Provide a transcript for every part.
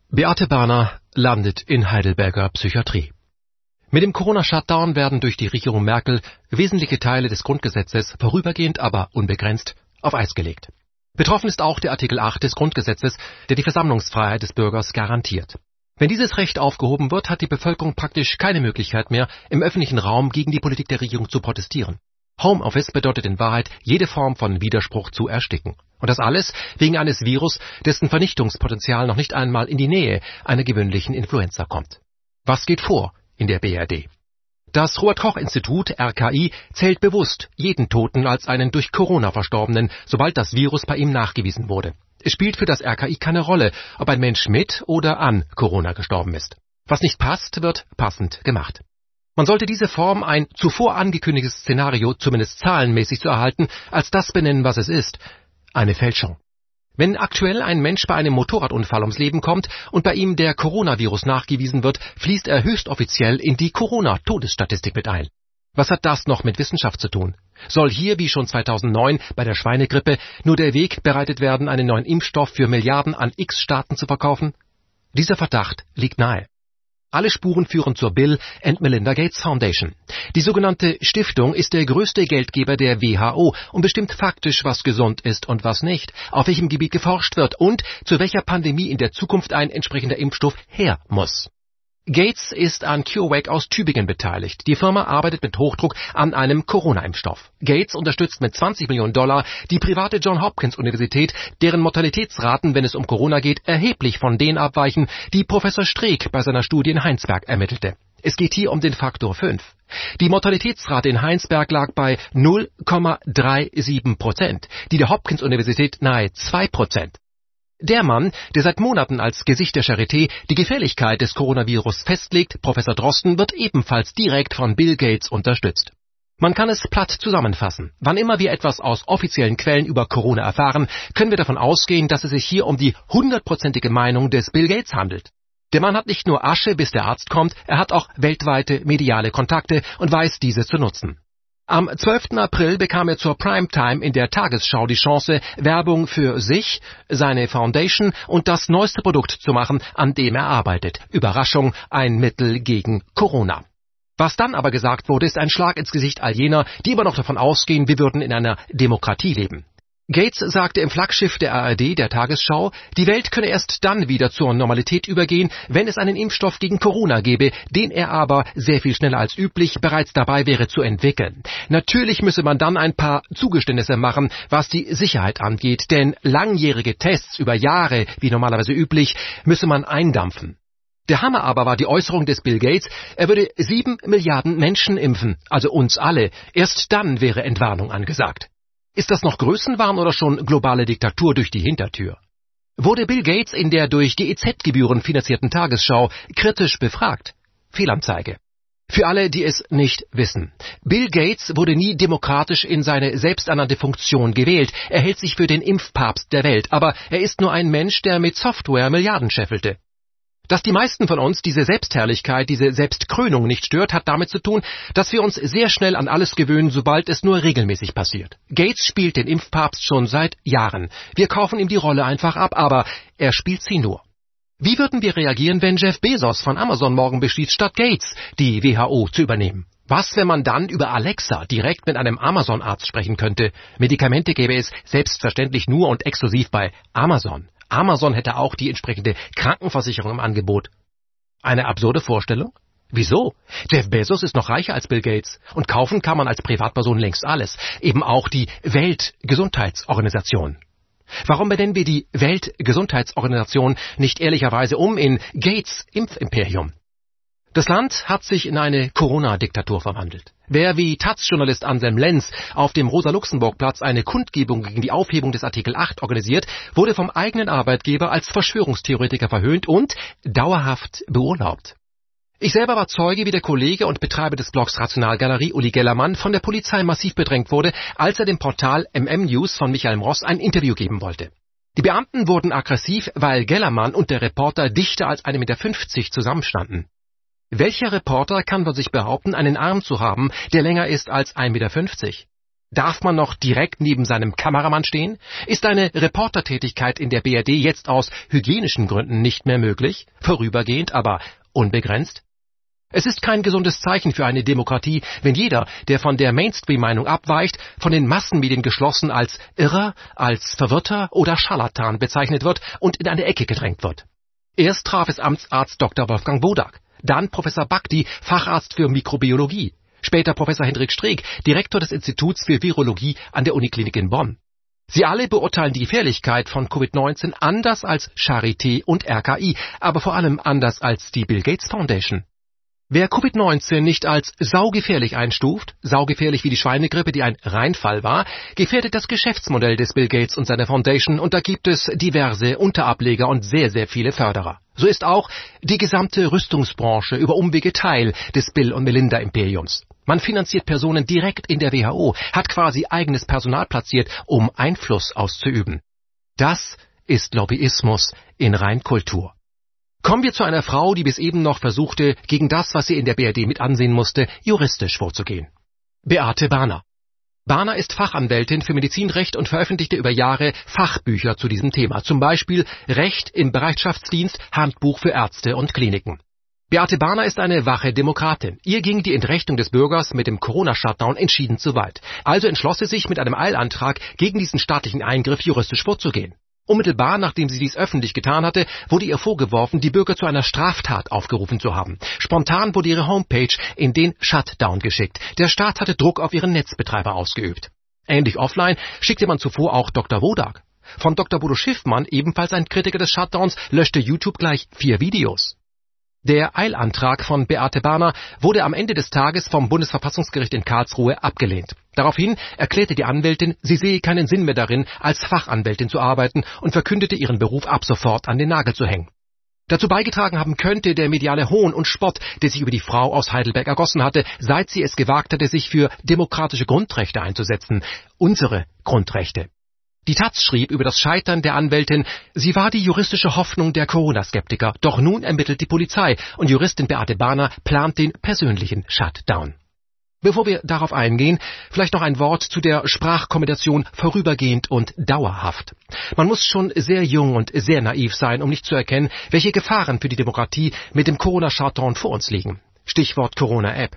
Beate Bahner landet in Heidelberger Psychiatrie. Mit dem Corona-Shutdown werden durch die Regierung Merkel wesentliche Teile des Grundgesetzes vorübergehend, aber unbegrenzt auf Eis gelegt. Betroffen ist auch der Artikel 8 des Grundgesetzes, der die Versammlungsfreiheit des Bürgers garantiert. Wenn dieses Recht aufgehoben wird, hat die Bevölkerung praktisch keine Möglichkeit mehr, im öffentlichen Raum gegen die Politik der Regierung zu protestieren. Homeoffice bedeutet in Wahrheit, jede Form von Widerspruch zu ersticken. Und das alles wegen eines Virus, dessen Vernichtungspotenzial noch nicht einmal in die Nähe einer gewöhnlichen Influenza kommt. Was geht vor in der BRD? Das Robert-Koch-Institut, RKI, zählt bewusst jeden Toten als einen durch Corona Verstorbenen, sobald das Virus bei ihm nachgewiesen wurde. Es spielt für das RKI keine Rolle, ob ein Mensch mit oder an Corona gestorben ist. Was nicht passt, wird passend gemacht. Man sollte diese Form, ein zuvor angekündigtes Szenario, zumindest zahlenmäßig zu erhalten, als das benennen, was es ist: eine Fälschung. Wenn aktuell ein Mensch bei einem Motorradunfall ums Leben kommt und bei ihm der Coronavirus nachgewiesen wird, fließt er höchstoffiziell in die Corona-Todesstatistik mit ein. Was hat das noch mit Wissenschaft zu tun? Soll hier, wie schon 2009 bei der Schweinegrippe, nur der Weg bereitet werden, einen neuen Impfstoff für Milliarden an X-Staaten zu verkaufen? Dieser Verdacht liegt nahe. Alle Spuren führen zur Bill and Melinda Gates Foundation. Die sogenannte Stiftung ist der größte Geldgeber der WHO und bestimmt faktisch, was gesund ist und was nicht, auf welchem Gebiet geforscht wird und zu welcher Pandemie in der Zukunft ein entsprechender Impfstoff her muss. Gates ist an CureVac aus Tübingen beteiligt. Die Firma arbeitet mit Hochdruck an einem Corona-Impfstoff. Gates unterstützt mit $20 Millionen die private Johns Hopkins Universität, deren Mortalitätsraten, wenn es um Corona geht, erheblich von denen abweichen, die Professor Streeck bei seiner Studie in Heinsberg ermittelte. Es geht hier um den Faktor 5. Die Mortalitätsrate in Heinsberg lag bei 0,37%, die der Hopkins Universität nahe 2%. Der Mann, der seit Monaten als Gesicht der Charité die Gefährlichkeit des Coronavirus festlegt, Professor Drosten, wird ebenfalls direkt von Bill Gates unterstützt. Man kann es platt zusammenfassen. Wann immer wir etwas aus offiziellen Quellen über Corona erfahren, können wir davon ausgehen, dass es sich hier um die 100%ige Meinung des Bill Gates handelt. Der Mann hat nicht nur Asche, bis der Arzt kommt, er hat auch weltweite mediale Kontakte und weiß, diese zu nutzen. Am 12. April bekam er zur Primetime in der Tagesschau die Chance, Werbung für sich, seine Foundation und das neueste Produkt zu machen, an dem er arbeitet. Überraschung, ein Mittel gegen Corona. Was dann aber gesagt wurde, ist ein Schlag ins Gesicht all jener, die immer noch davon ausgehen, wir würden in einer Demokratie leben. Gates sagte im Flaggschiff der ARD, der Tagesschau, die Welt könne erst dann wieder zur Normalität übergehen, wenn es einen Impfstoff gegen Corona gäbe, den er aber sehr viel schneller als üblich bereits dabei wäre zu entwickeln. Natürlich müsse man dann ein paar Zugeständnisse machen, was die Sicherheit angeht, denn langjährige Tests über Jahre, wie normalerweise üblich, müsse man eindampfen. Der Hammer aber war die Äußerung des Bill Gates, er würde 7 Milliarden Menschen impfen, also uns alle. Erst dann wäre Entwarnung angesagt. Ist das noch Größenwahn oder schon globale Diktatur durch die Hintertür? Wurde Bill Gates in der durch GEZ-Gebühren finanzierten Tagesschau kritisch befragt? Fehlanzeige. Für alle, die es nicht wissen. Bill Gates wurde nie demokratisch in seine selbsternannte Funktion gewählt. Er hält sich für den Impfpapst der Welt, aber er ist nur ein Mensch, der mit Software Milliarden scheffelte. Dass die meisten von uns diese Selbstherrlichkeit, diese Selbstkrönung nicht stört, hat damit zu tun, dass wir uns sehr schnell an alles gewöhnen, sobald es nur regelmäßig passiert. Gates spielt den Impfpapst schon seit Jahren. Wir kaufen ihm die Rolle einfach ab, aber er spielt sie nur. Wie würden wir reagieren, wenn Jeff Bezos von Amazon morgen beschließt, statt Gates die WHO zu übernehmen? Was, wenn man dann über Alexa direkt mit einem Amazon-Arzt sprechen könnte? Medikamente gäbe es selbstverständlich nur und exklusiv bei Amazon. Amazon hätte auch die entsprechende Krankenversicherung im Angebot. Eine absurde Vorstellung? Wieso? Jeff Bezos ist noch reicher als Bill Gates und kaufen kann man als Privatperson längst alles, eben auch die Weltgesundheitsorganisation. Warum benennen wir die Weltgesundheitsorganisation nicht ehrlicherweise um in Gates Impfimperium? Das Land hat sich in eine Corona-Diktatur verwandelt. Wer wie Taz-Journalist Anselm Lenz auf dem Rosa-Luxemburg-Platz eine Kundgebung gegen die Aufhebung des Artikel 8 organisiert, wurde vom eigenen Arbeitgeber als Verschwörungstheoretiker verhöhnt und dauerhaft beurlaubt. Ich selber war Zeuge, wie der Kollege und Betreiber des Blogs Rationalgalerie, Uli Gellermann, von der Polizei massiv bedrängt wurde, als er dem Portal MM-News von Michael Mross ein Interview geben wollte. Die Beamten wurden aggressiv, weil Gellermann und der Reporter dichter als 1,50 Meter zusammenstanden. Welcher Reporter kann von sich behaupten, einen Arm zu haben, der länger ist als 1,50 Meter? Darf man noch direkt neben seinem Kameramann stehen? Ist eine Reportertätigkeit in der BRD jetzt aus hygienischen Gründen nicht mehr möglich? Vorübergehend, aber unbegrenzt? Es ist kein gesundes Zeichen für eine Demokratie, wenn jeder, der von der Mainstream-Meinung abweicht, von den Massenmedien geschlossen als Irrer, als Verwirrter oder Scharlatan bezeichnet wird und in eine Ecke gedrängt wird. Erst traf es Amtsarzt Dr. Wolfgang Wodak, dann Professor Bakti, Facharzt für Mikrobiologie, später Professor Hendrik Streeck, Direktor des Instituts für Virologie an der Uniklinik in Bonn. Sie alle beurteilen die Gefährlichkeit von Covid-19 anders als Charité und RKI, aber vor allem anders als die Bill Gates Foundation. Wer Covid-19 nicht als saugefährlich einstuft, saugefährlich wie die Schweinegrippe, die ein Reinfall war, gefährdet das Geschäftsmodell des Bill Gates und seiner Foundation, und da gibt es diverse Unterableger und sehr, sehr viele Förderer. So ist auch die gesamte Rüstungsbranche über Umwege Teil des Bill- und Melinda-Imperiums. Man finanziert Personen direkt in der WHO, hat quasi eigenes Personal platziert, um Einfluss auszuüben. Das ist Lobbyismus in Reinkultur. Kommen wir zu einer Frau, die bis eben noch versuchte, gegen das, was sie in der BRD mit ansehen musste, juristisch vorzugehen. Beate Bahner. Bahner ist Fachanwältin für Medizinrecht und veröffentlichte über Jahre Fachbücher zu diesem Thema, zum Beispiel Recht im Bereitschaftsdienst, Handbuch für Ärzte und Kliniken. Beate Bahner ist eine wache Demokratin. Ihr ging die Entrechtung des Bürgers mit dem Corona-Shutdown entschieden zu weit. Also entschloss sie sich mit einem Eilantrag gegen diesen staatlichen Eingriff juristisch vorzugehen. Unmittelbar nachdem sie dies öffentlich getan hatte, wurde ihr vorgeworfen, die Bürger zu einer Straftat aufgerufen zu haben. Spontan wurde ihre Homepage in den Shutdown geschickt. Der Staat hatte Druck auf ihren Netzbetreiber ausgeübt. Ähnlich offline schickte man zuvor auch Dr. Wodak. Von Dr. Bodo Schiffmann, ebenfalls ein Kritiker des Shutdowns, löschte YouTube gleich 4 Videos. Der Eilantrag von Beate Bahner wurde am Ende des Tages vom Bundesverfassungsgericht in Karlsruhe abgelehnt. Daraufhin erklärte die Anwältin, sie sehe keinen Sinn mehr darin, als Fachanwältin zu arbeiten, und verkündete, ihren Beruf ab sofort an den Nagel zu hängen. Dazu beigetragen haben könnte der mediale Hohn und Spott, der sich über die Frau aus Heidelberg ergossen hatte, seit sie es gewagt hatte, sich für demokratische Grundrechte einzusetzen. Unsere Grundrechte. Die Taz schrieb über das Scheitern der Anwältin, sie war die juristische Hoffnung der Corona-Skeptiker, doch nun ermittelt die Polizei und Juristin Beate Bahner plant den persönlichen Shutdown. Bevor wir darauf eingehen, vielleicht noch ein Wort zu der Sprachkombination vorübergehend und dauerhaft. Man muss schon sehr jung und sehr naiv sein, um nicht zu erkennen, welche Gefahren für die Demokratie mit dem Corona-Shutdown vor uns liegen. Stichwort Corona-App.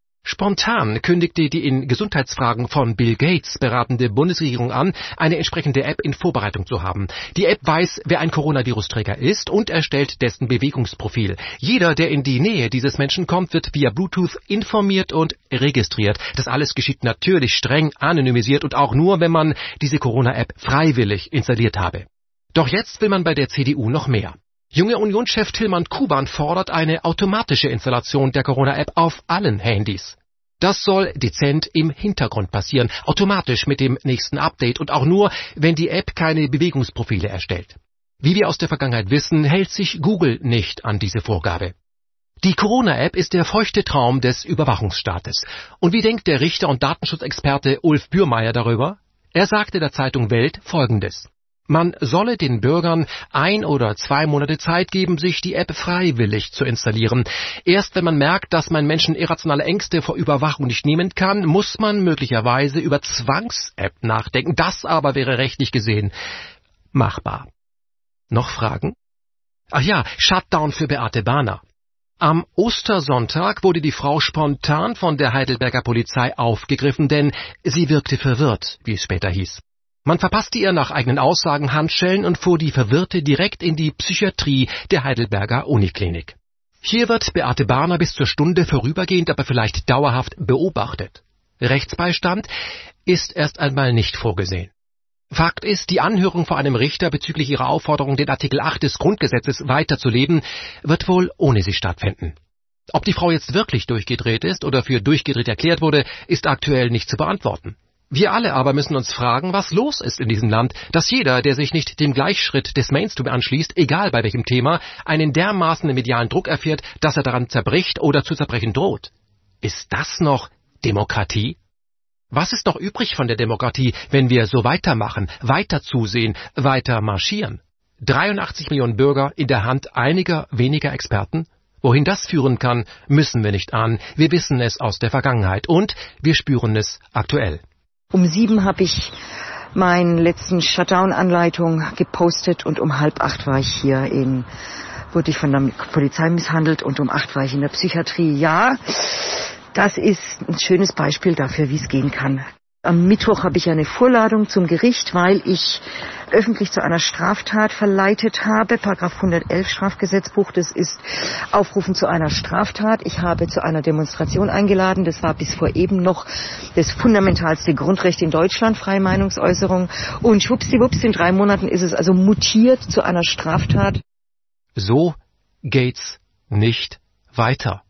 Spontan kündigte die in Gesundheitsfragen von Bill Gates beratende Bundesregierung an, eine entsprechende App in Vorbereitung zu haben. Die App weiß, wer ein Coronavirusträger ist, und erstellt dessen Bewegungsprofil. Jeder, der in die Nähe dieses Menschen kommt, wird via Bluetooth informiert und registriert. Das alles geschieht natürlich streng anonymisiert und auch nur, wenn man diese Corona-App freiwillig installiert habe. Doch jetzt will man bei der CDU noch mehr. Junge Unionschef Tilman Kuban fordert eine automatische Installation der Corona-App auf allen Handys. Das soll dezent im Hintergrund passieren, automatisch mit dem nächsten Update und auch nur, wenn die App keine Bewegungsprofile erstellt. Wie wir aus der Vergangenheit wissen, hält sich Google nicht an diese Vorgabe. Die Corona-App ist der feuchte Traum des Überwachungsstaates. Und wie denkt der Richter und Datenschutzexperte Ulf Bürmeier darüber? Er sagte der Zeitung Welt Folgendes: Man solle den Bürgern 1 oder 2 Monate Zeit geben, sich die App freiwillig zu installieren. Erst wenn man merkt, dass man Menschen irrationale Ängste vor Überwachung nicht nehmen kann, muss man möglicherweise über Zwangs-App nachdenken. Das aber wäre rechtlich gesehen machbar. Noch Fragen? Ach ja, Shutdown für Beate Bahner. Am Ostersonntag wurde die Frau spontan von der Heidelberger Polizei aufgegriffen, denn sie wirkte verwirrt, wie es später hieß. Man verpasste ihr nach eigenen Aussagen Handschellen und fuhr die Verwirrte direkt in die Psychiatrie der Heidelberger Uniklinik. Hier wird Beate Bahner bis zur Stunde vorübergehend, aber vielleicht dauerhaft beobachtet. Rechtsbeistand ist erst einmal nicht vorgesehen. Fakt ist, die Anhörung vor einem Richter bezüglich ihrer Aufforderung, den Artikel 8 des Grundgesetzes weiterzuleben, wird wohl ohne sie stattfinden. Ob die Frau jetzt wirklich durchgedreht ist oder für durchgedreht erklärt wurde, ist aktuell nicht zu beantworten. Wir alle aber müssen uns fragen, was los ist in diesem Land, dass jeder, der sich nicht dem Gleichschritt des Mainstream anschließt, egal bei welchem Thema, einen dermaßen medialen Druck erfährt, dass er daran zerbricht oder zu zerbrechen droht. Ist das noch Demokratie? Was ist noch übrig von der Demokratie, wenn wir so weitermachen, weiter zusehen, weiter marschieren? 83 Millionen Bürger in der Hand einiger weniger Experten? Wohin das führen kann, müssen wir nicht ahnen. Wir wissen es aus der Vergangenheit und wir spüren es aktuell. Um 7 habe ich meinen letzten Shutdown-Anleitung gepostet und um 7:30 war ich hier wurde ich von der Polizei misshandelt und um 8 war ich in der Psychiatrie. Ja, das ist ein schönes Beispiel dafür, wie es gehen kann. Am Mittwoch habe ich eine Vorladung zum Gericht, weil ich öffentlich zu einer Straftat verleitet habe. Paragraph 111 Strafgesetzbuch, das ist Aufrufen zu einer Straftat. Ich habe zu einer Demonstration eingeladen. Das war bis vor eben noch das fundamentalste Grundrecht in Deutschland, freie Meinungsäußerung. Und schwuppsdiwupps, in 3 Monaten ist es also mutiert zu einer Straftat. So geht's nicht weiter.